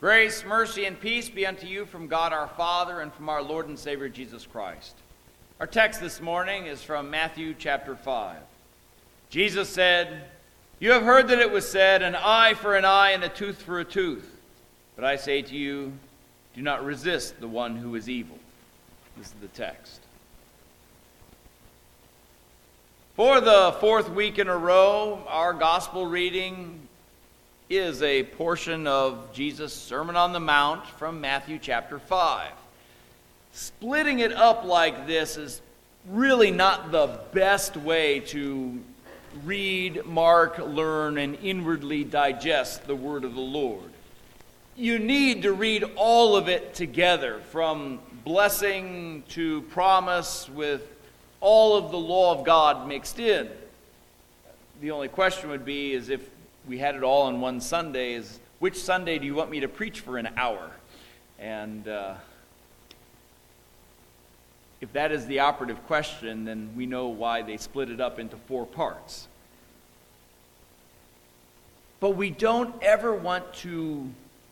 Grace, mercy, and peace be unto you from God our Father and from our Lord and Savior Jesus Christ. Our text this morning is from Matthew chapter 5. Jesus said, "You have heard that it was said, an eye for an eye and a tooth for a tooth. But I say to you, do not resist the one who is evil." This is the text. For the fourth week in a row, our gospel reading is a portion of Jesus' Sermon on the Mount from Matthew chapter 5. Splitting it up like this is really not the best way to read, mark, learn, and inwardly digest the word of the Lord. You need to read all of it together, from blessing to promise, with all of the law of God mixed in. The only question would be, is if we had it all on one Sunday, is which Sunday do you want me to preach for an hour? And if that is the operative question, then we know why they split it up into 4 parts. But we don't ever want to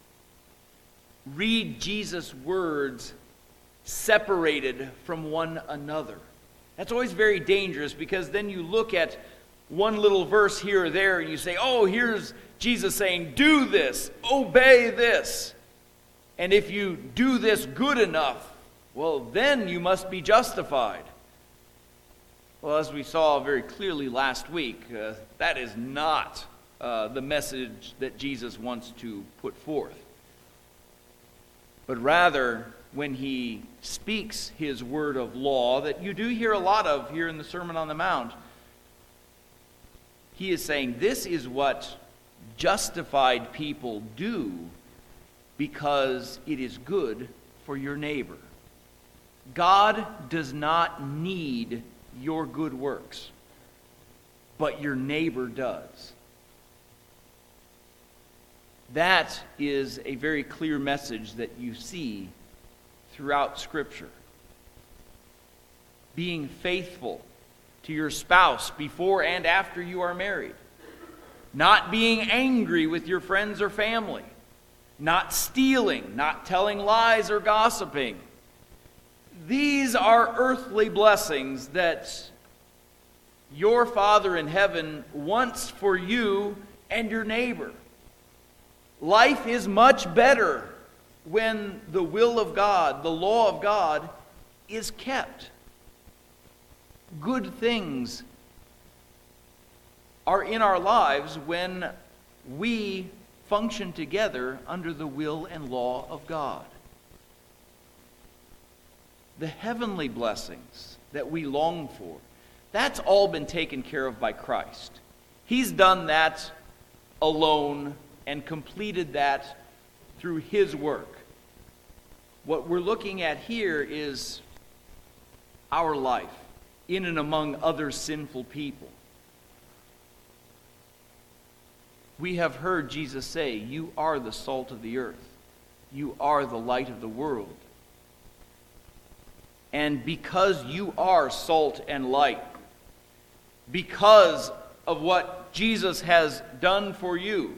read Jesus' words separated from one another. That's always very dangerous, because then you look at one little verse here or there and you say, oh, here's Jesus saying, do this, obey this. And if you do this good enough, well, then you must be justified. Well, as we saw very clearly last week, that is not the message that Jesus wants to put forth. But rather, when he speaks his word of law, that you do hear a lot of here in the Sermon on the Mount, he is saying this is what justified people do because it is good for your neighbor. God does not need your good works, but your neighbor does. That is a very clear message that you see throughout Scripture. Being faithful to your spouse before and after you are married. Not being angry with your friends or family. Not stealing, not telling lies or gossiping. These are earthly blessings that your Father in heaven wants for you and your neighbor. Life is much better when the will of God, the law of God, is kept. Good things are in our lives when we function together under the will and law of God. The heavenly blessings that we long for, that's all been taken care of by Christ. He's done that alone and completed that through his work. What we're looking at here is our life in and among other sinful people. We have heard Jesus say, you are the salt of the earth. You are the light of the world. And because you are salt and light, because of what Jesus has done for you,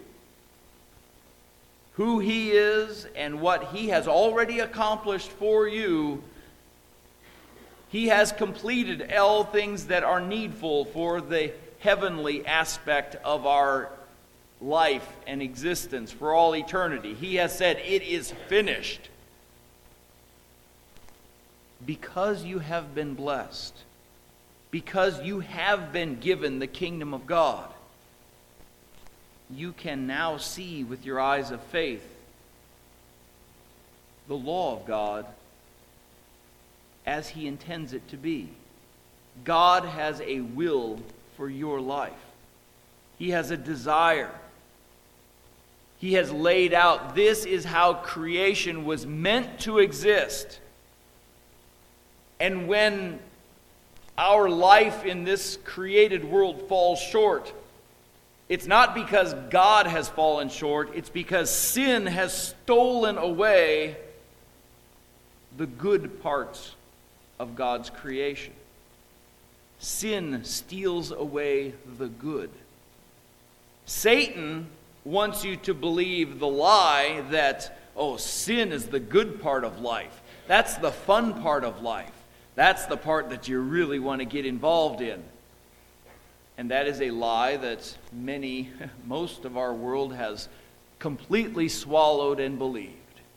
who he is and what he has already accomplished for you, he has completed all things that are needful for the heavenly aspect of our life and existence for all eternity. He has said, it is finished. Because you have been blessed, because you have been given the kingdom of God, you can now see with your eyes of faith the law of God as he intends it to be. God has a will for your life. He has a desire. He has laid out, this is how creation was meant to exist. And when our life in this created world falls short, it's not because God has fallen short, it's because sin has stolen away the good parts of God's creation. Sin steals away the good. Satan wants you to believe the lie that oh, sin is the good part of life. That's the fun part of life. That's the part that you really want to get involved in. And that is a lie that most of our world has completely swallowed and believed.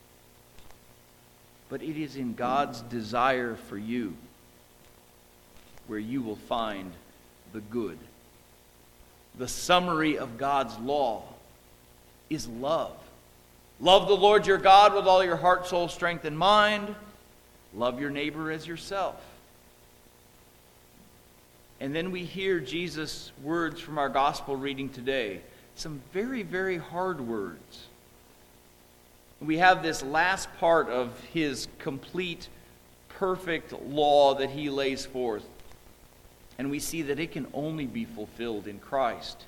But it is in God's desire for you where you will find the good. The summary of God's law is love. Love the Lord your God with all your heart, soul, strength, and mind. Love your neighbor as yourself. And then we hear Jesus' words from our gospel reading today. Some very, very hard words. We have this last part of his complete, perfect law that he lays forth. And we see that it can only be fulfilled in Christ.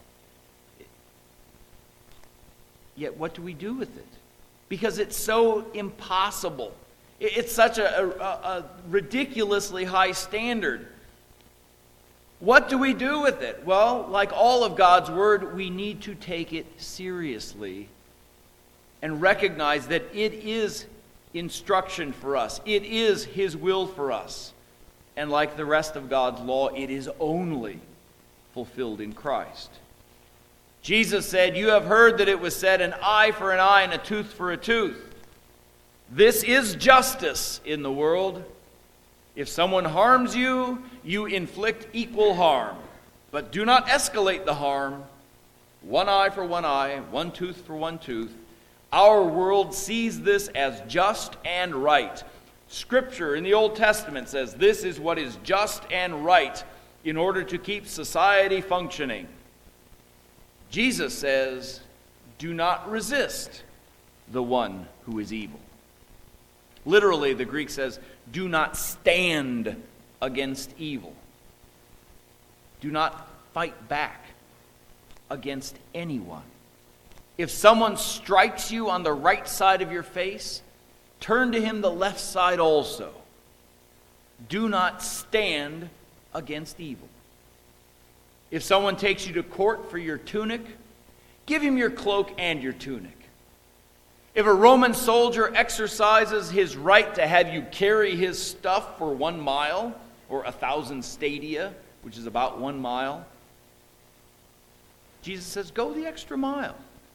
Yet what do we do with it? Because it's so impossible. It's such a ridiculously high standard. What do we do with it? Well, like all of God's Word, we need to take it seriously and recognize that it is instruction for us. It is His will for us. And like the rest of God's law, it is only fulfilled in Christ. Jesus said, "You have heard that it was said, an eye for an eye and a tooth for a tooth. This is justice in the world. If someone harms you, you inflict equal harm. But do not escalate the harm. One eye for one eye, one tooth for one tooth. Our world sees this as just and right." Scripture in the Old Testament says this is what is just and right in order to keep society functioning. Jesus says, do not resist the one who is evil. Literally, the Greek says, do not stand against evil. Do not fight back against anyone. If someone strikes you on the right side of your face, turn to him the left side also. Do not stand against evil. If someone takes you to court for your tunic, give him your cloak and your tunic. If a Roman soldier exercises his right to have you carry his stuff for 1 mile, or 1,000 stadia, which is about 1 mile, Jesus says, go the extra mile.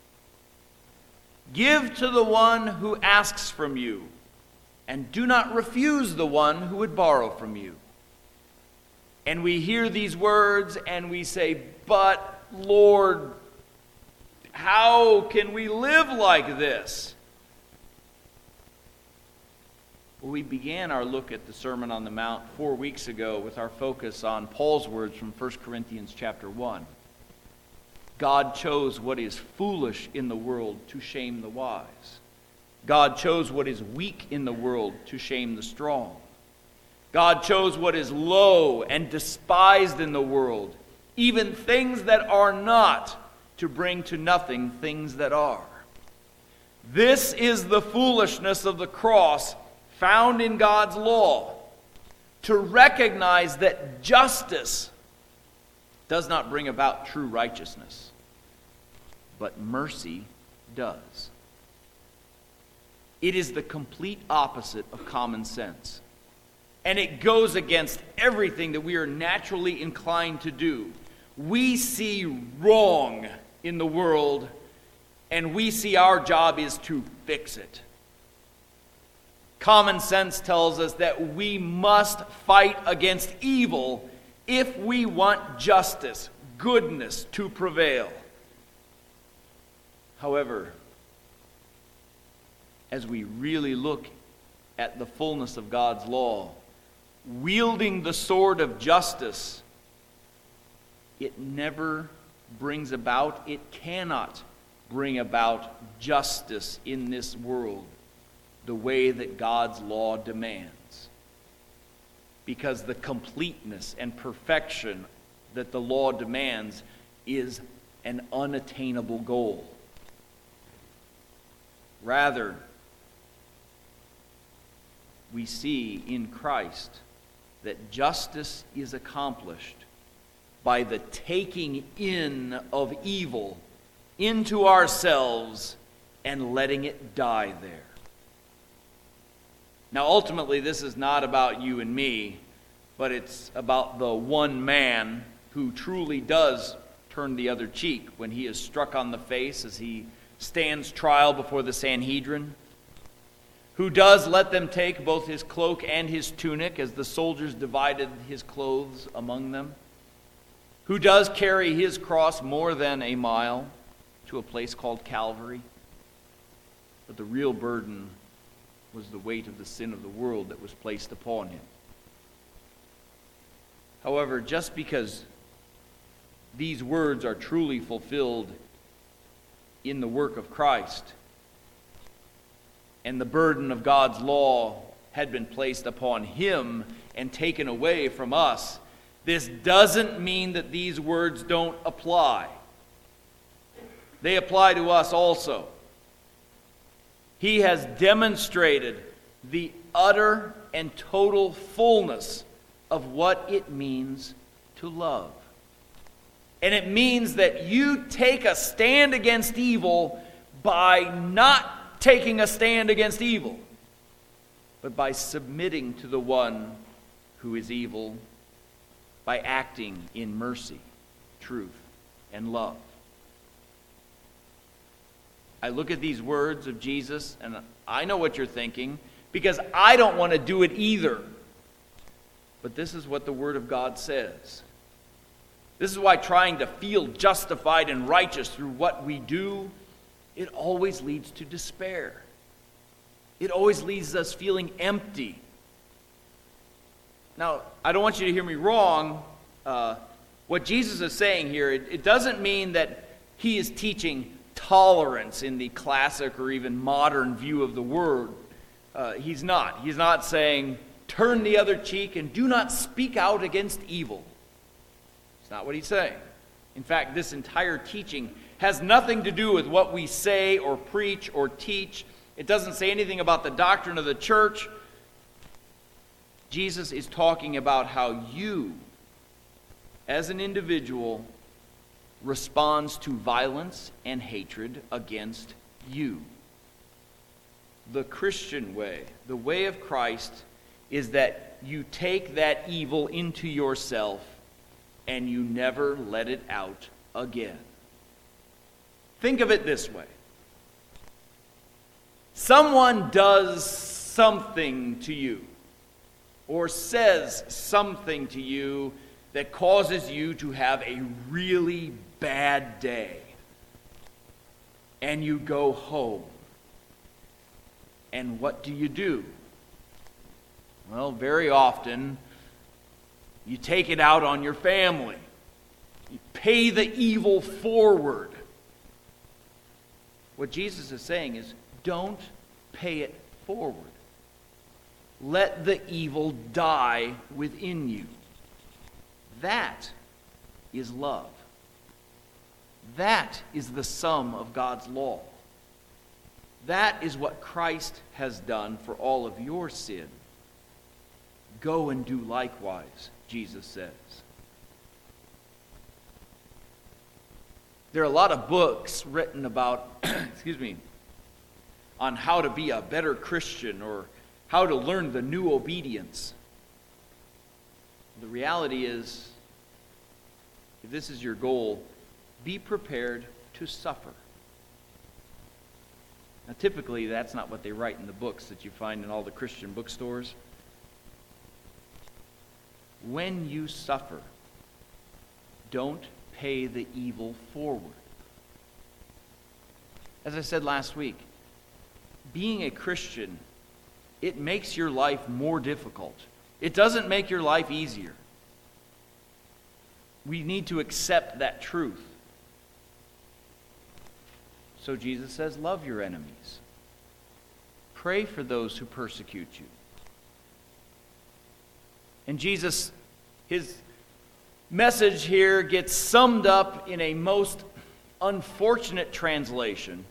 Give to the one who asks from you, and do not refuse the one who would borrow from you. And we hear these words and we say, but Lord, how can we live like this? Well, we began our look at the Sermon on the Mount 4 weeks ago with our focus on Paul's words from 1 Corinthians chapter 1. God chose what is foolish in the world to shame the wise. God chose what is weak in the world to shame the strong. God chose what is low and despised in the world, even things that are not, to bring to nothing things that are. This is the foolishness of the cross found in God's law, to recognize that justice does not bring about true righteousness, but mercy does. It is the complete opposite of common sense. And it goes against everything that we are naturally inclined to do. We see wrong in the world, and we see our job is to fix it. Common sense tells us that we must fight against evil if we want justice, goodness to prevail. However, as we really look at the fullness of God's law, wielding the sword of justice, it never brings about, it cannot bring about justice in this world the way that God's law demands. Because the completeness and perfection that the law demands is an unattainable goal. Rather, we see in Christ that justice is accomplished by the taking in of evil into ourselves and letting it die there. Now, ultimately, this is not about you and me, but it's about the one man who truly does turn the other cheek when he is struck on the face as he stands trial before the Sanhedrin, who does let them take both his cloak and his tunic as the soldiers divided his clothes among them, who does carry his cross more than a mile to a place called Calvary. But the real burden was the weight of the sin of the world that was placed upon him. However, just because these words are truly fulfilled in the work of Christ, and the burden of God's law had been placed upon him and taken away from us, this doesn't mean that these words don't apply. They apply to us also. He has demonstrated the utter and total fullness of what it means to love. And it means that you take a stand against evil by not taking a stand against evil, but by submitting to the one who is evil, by acting in mercy, truth, and love. I look at these words of Jesus, and I know what you're thinking, because I don't want to do it either. But this is what the Word of God says. This is why trying to feel justified and righteous through what we do, it always leads to despair. It always leaves us feeling empty. Now, I don't want you to hear me wrong. What Jesus is saying here, it doesn't mean that he is teaching tolerance in the classic or even modern view of the word. He's not. He's not saying, turn the other cheek and do not speak out against evil. It's not what he's saying. In fact, this entire teaching has nothing to do with what we say or preach or teach. It doesn't say anything about the doctrine of the church. Jesus is talking about how you, as an individual, responds to violence and hatred against you. The Christian way, the way of Christ, is that you take that evil into yourself and you never let it out again. Think of it this way. Someone does something to you or says something to you that causes you to have a really bad day. And you go home. And what do? Well, very often, you take it out on your family. You pay the evil forward. What Jesus is saying is, don't pay it forward. Let the evil die within you. That is love. That is the sum of God's law. That is what Christ has done for all of your sin. Go and do likewise, Jesus says. There are a lot of books written about, on how to be a better Christian or how to learn the new obedience. The reality is, if this is your goal, be prepared to suffer. Now, typically, that's not what they write in the books that you find in all the Christian bookstores. When you suffer, don't pay the evil forward. As I said last week, being a Christian, it makes your life more difficult. It doesn't make your life easier. We need to accept that truth. So Jesus says, love your enemies. Pray for those who persecute you. And Jesus, his message here gets summed up in a most unfortunate translation.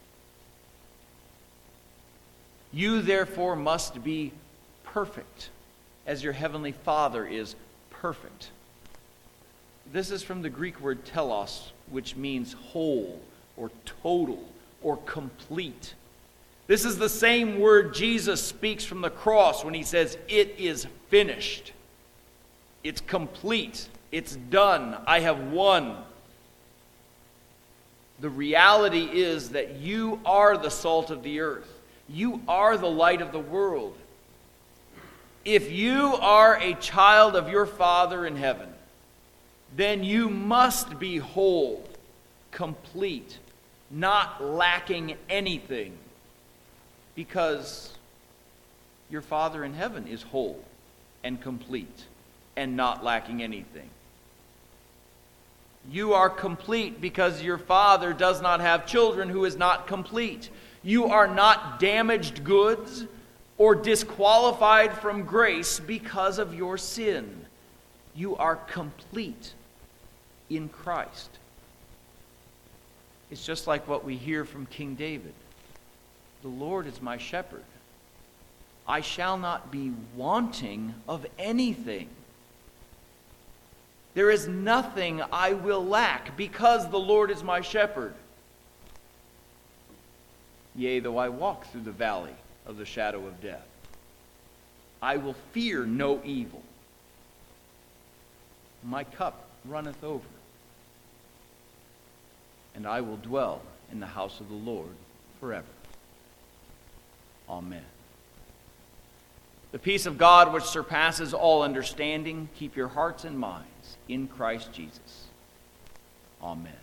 You therefore must be perfect, as your heavenly Father is perfect. This is from the Greek word telos, which means whole or total or complete. This is the same word Jesus speaks from the cross when he says, "It is finished." It's complete. It's done. I have won. The reality is that you are the salt of the earth. You are the light of the world. If you are a child of your Father in heaven, then you must be whole, complete, not lacking anything, because your Father in heaven is whole and complete and not lacking anything. You are complete because your Father does not have children who is not complete. You are not damaged goods or disqualified from grace because of your sin. You are complete in Christ. It's just like what we hear from King David. The Lord is my shepherd. I shall not be wanting of anything. There is nothing I will lack because the Lord is my shepherd. Yea, though I walk through the valley of the shadow of death, I will fear no evil. My cup runneth over, and I will dwell in the house of the Lord forever. Amen. The peace of God, which surpasses all understanding, keep your hearts and minds in Christ Jesus. Amen.